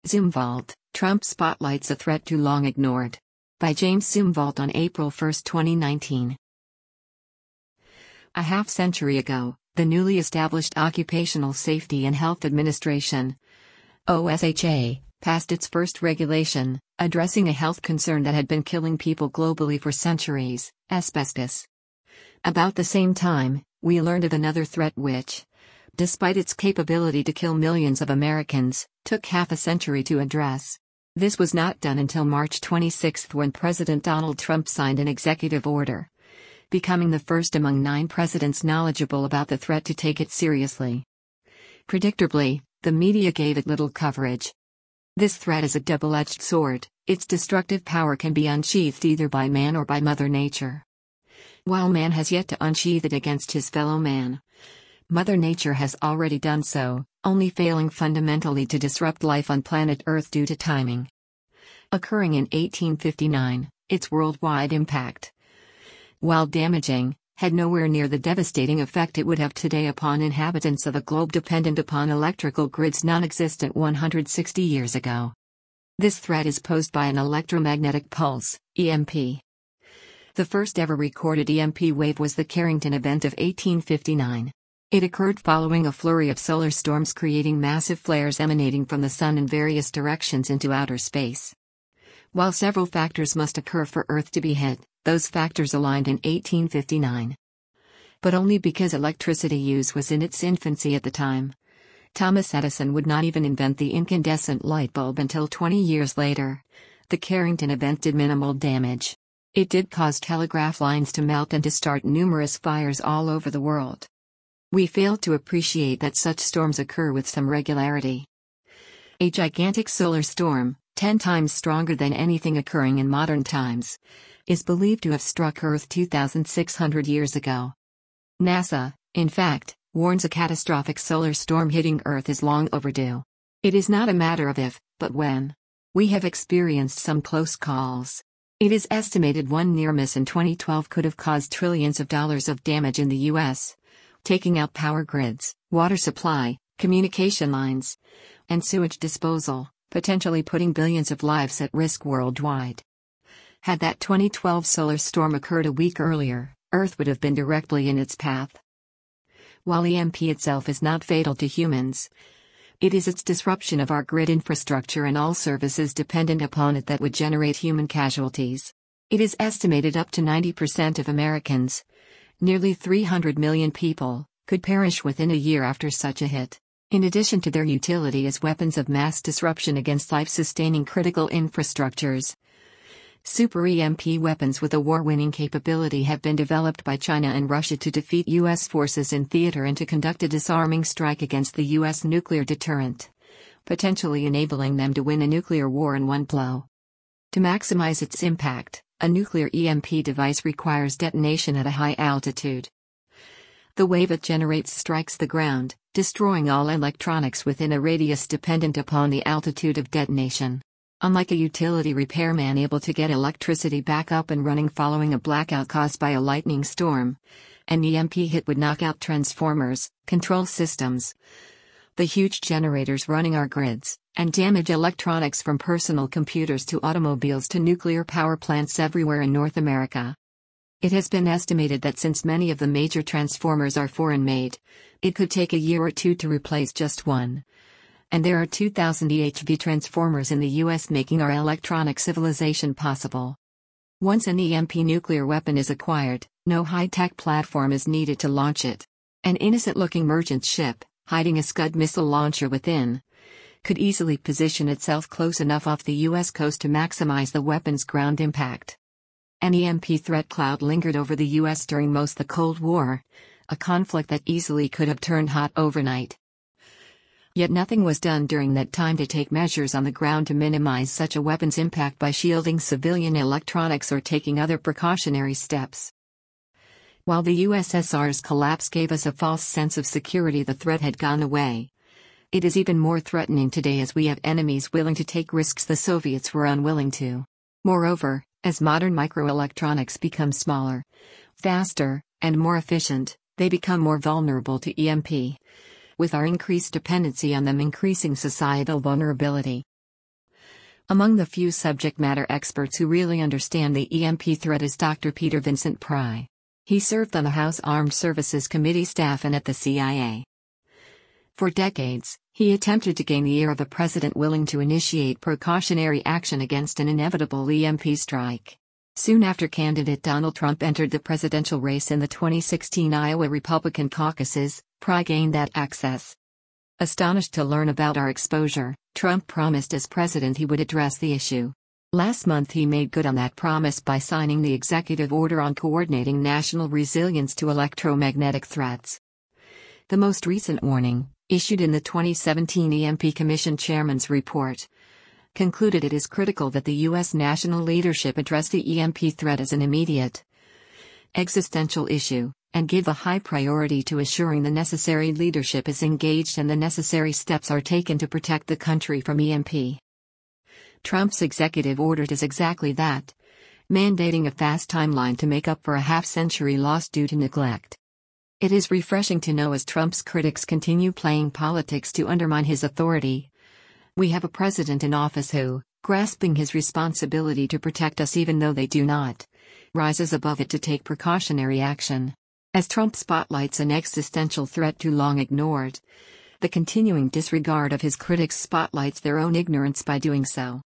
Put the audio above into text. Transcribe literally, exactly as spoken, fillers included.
Zumwalt, Trump spotlights a threat too long ignored. By James Zumwalt on April first, twenty nineteen. A half century ago, the newly established Occupational Safety and Health Administration, O S H A, passed its first regulation, addressing a health concern that had been killing people globally for centuries: asbestos. About the same time, we learned of another threat which, despite its capability to kill millions of Americans, took half a century to address. This was not done until March twenty-sixth, when President Donald Trump signed an executive order, becoming the first among nine presidents knowledgeable about the threat to take it seriously. Predictably, the media gave it little coverage. This threat is a double-edged sword. Its destructive power can be unsheathed either by man or by Mother Nature. While man has yet to unsheath it against his fellow man, Mother Nature has already done so, only failing fundamentally to disrupt life on planet Earth due to timing. Occurring in eighteen fifty-nine, its worldwide impact, while damaging, had nowhere near the devastating effect it would have today upon inhabitants of a globe dependent upon electrical grids non-existent one hundred sixty years ago. This threat is posed by an electromagnetic pulse, E M P. The first ever recorded E M P wave was the Carrington event of eighteen fifty-nine. It occurred following a flurry of solar storms creating massive flares emanating from the sun in various directions into outer space. While several factors must occur for Earth to be hit, those factors aligned in eighteen fifty-nine. But only because electricity use was in its infancy at the time. Thomas Edison would not even invent the incandescent light bulb until twenty years later. The Carrington event did minimal damage. It did cause telegraph lines to melt and to start numerous fires all over the world. We fail to appreciate that such storms occur with some regularity. A gigantic solar storm, ten times stronger than anything occurring in modern times, is believed to have struck Earth two thousand six hundred years ago. NASA, in fact, warns a catastrophic solar storm hitting Earth is long overdue. It is not a matter of if, but when. We have experienced some close calls. It is estimated one near miss in twenty twelve could have caused trillions of dollars of damage in the U S, taking out power grids, water supply, communication lines, and sewage disposal, potentially putting billions of lives at risk worldwide. Had that twenty twelve solar storm occurred a week earlier, Earth would have been directly in its path. While E M P itself is not fatal to humans, it is its disruption of our grid infrastructure and all services dependent upon it that would generate human casualties. It is estimated up to ninety percent of Americans, nearly three hundred million people, could perish within a year after such a hit. In addition to their utility as weapons of mass disruption against life-sustaining critical infrastructures, super E M P weapons with a war-winning capability have been developed by China and Russia to defeat U S forces in theater and to conduct a disarming strike against the U S nuclear deterrent, potentially enabling them to win a nuclear war in one blow. To maximize its impact, a nuclear E M P device requires detonation at a high altitude. The wave it generates strikes the ground, destroying all electronics within a radius dependent upon the altitude of detonation. Unlike a utility repairman able to get electricity back up and running following a blackout caused by a lightning storm, an E M P hit would knock out transformers, control systems, the huge generators running our grids, and damage electronics from personal computers to automobiles to nuclear power plants everywhere in North America. It has been estimated that since many of the major transformers are foreign-made, it could take a year or two to replace just one. And there are two thousand E H V transformers in the U S making our electronic civilization possible. Once an E M P nuclear weapon is acquired, no high-tech platform is needed to launch it. An innocent-looking merchant ship, hiding a Scud missile launcher within, could easily position itself close enough off the U S coast to maximize the weapon's ground impact. An E M P threat cloud lingered over the U S during most of the Cold War, a conflict that easily could have turned hot overnight. Yet nothing was done during that time to take measures on the ground to minimize such a weapon's impact by shielding civilian electronics or taking other precautionary steps. While the U S S R's collapse gave us a false sense of security, the threat had gone away. It is even more threatening today as we have enemies willing to take risks the Soviets were unwilling to. Moreover, as modern microelectronics become smaller, faster, and more efficient, they become more vulnerable to E M P, with our increased dependency on them increasing societal vulnerability. Among the few subject matter experts who really understand the E M P threat is Doctor Peter Vincent Pry. He served on the House Armed Services Committee staff and at the C I A. For decades, he attempted to gain the ear of a president willing to initiate precautionary action against an inevitable E M P strike. Soon after candidate Donald Trump entered the presidential race in the twenty sixteen Iowa Republican caucuses, Pry gained that access. Astonished to learn about our exposure, Trump promised as president he would address the issue. Last month he made good on that promise by signing the executive order on coordinating national resilience to electromagnetic threats. The most recent warning, issued in the twenty seventeen E M P Commission Chairman's report, concluded it is critical that the U S national leadership address the E M P threat as an immediate, existential issue, and give a high priority to assuring the necessary leadership is engaged and the necessary steps are taken to protect the country from E M P. Trump's executive order does exactly that, mandating a fast timeline to make up for a half-century lost due to neglect. It is refreshing to know as Trump's critics continue playing politics to undermine his authority, we have a president in office who, grasping his responsibility to protect us even though they do not, rises above it to take precautionary action. As Trump spotlights an existential threat too long ignored, the continuing disregard of his critics spotlights their own ignorance by doing so.